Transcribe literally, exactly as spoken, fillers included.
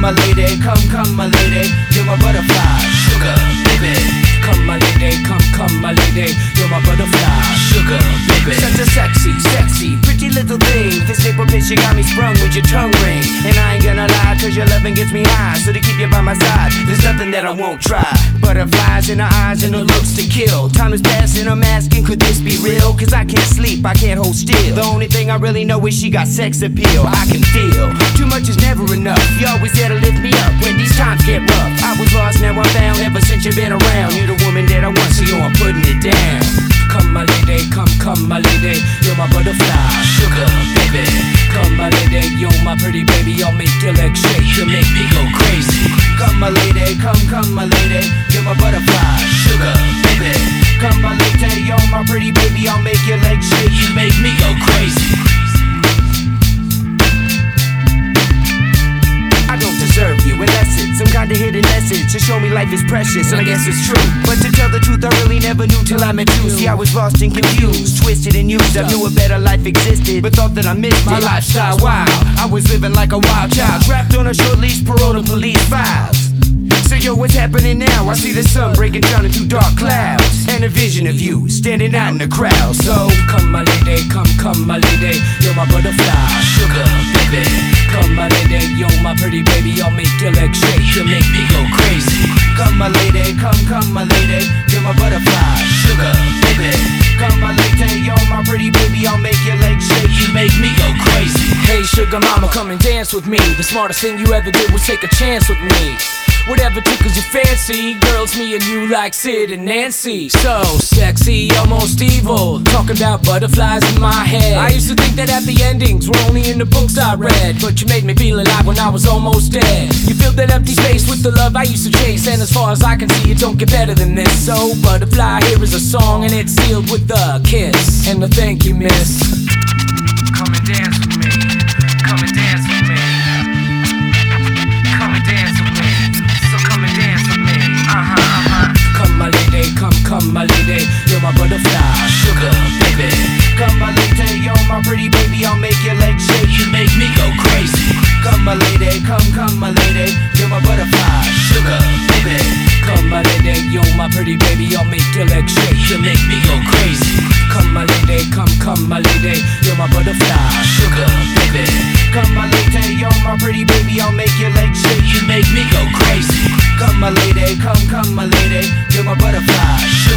my lady, come, come, my lady, you're my butterfly, sugar, baby. Come, my lady, come, come, my lady, you're my butterfly, sugar, baby. Such a sexy, sexy, pretty little thing. This paper bitch, you got me sprung with your tongue ring. And I ain't gonna lie, cause your loving gets me high. So to keep you by my side, there's nothing that I won't try. Butterflies in her eyes and her looks to kill. Time is passing, I'm asking, could this be real? Cause I can't sleep, I can't hold still. The only thing I really know is she got sex appeal. I can feel, too much is never enough. You always there to lift me up when these times get rough. I was lost, now I'm found, ever since you've been around. You're the woman that I want, so yo, I'm putting it down. Come, my lady, come, come, my lady, you're my butterfly, sugar, baby. Come, my lady, you're my pretty baby, I'll make your legs shake, you make me go crazy. Come, my lady, come, come, my lady, you're my butterfly, sugar, baby. Come, my lady, you're my pretty baby, I'll make your legs shake, you make me go crazy. I don't deserve you unless it's some kind of hidden message to show me life is precious, and I guess it's true. But to tell the truth, I really never knew till I met you. See, I was lost and confused, twisted and used. I knew a better life existed, but thought that I missed my lifestyle. Wow, I was living like a wild child, trapped on a short leash, parole to police files. So yo, what's happening now? I see the sun breaking down into dark clouds, and a vision of you standing out in the crowd. So come, my lady, come, come, my lady, you're my butterfly, sugar, baby. Come, my lady, you're my pretty baby, I'll make your legs shake, you make me go crazy. Come, my lady, come, come, my lady, you're my butterfly, sugar, baby. Come, my lady, you're my pretty baby, I'll make your legs shake, you make me go crazy. Hey, sugar mama, come and dance with me. The smartest thing you ever did was take a chance with me. Whatever tickles your fancy, girls, me and you like Sid and Nancy. So sexy, almost evil, talking about butterflies in my head. I used to think that happy endings were only in the books I read, but you made me feel alive when I was almost dead. You filled that empty space with the love I used to chase, and as far as I can see, it don't get better than this. So butterfly, here is a song, and it's sealed with a kiss and a thank you, miss. Come and dance with me, come and dance with me, come and dance with me. Come and dance with me, uh-huh, uh-huh. Come, my lady, come, come, my lady, you're my butterfly, sugar, baby. Come, my lady, you're my pretty baby, I'll make your legs shake, you make me go crazy. Come, my lady, come, come, my lady, you're my butterfly, sugar, baby. Come, my lady, you're my pretty baby, I'll make your legs shake, you make me go crazy. Come, my lady, come, come, my lady, you're my butterfly, sugar, baby. Come, my lady, you're my pretty baby, I'll make your legs shake, you make me go crazy. Come, my lady, come, come, my lady, you're my butterfly.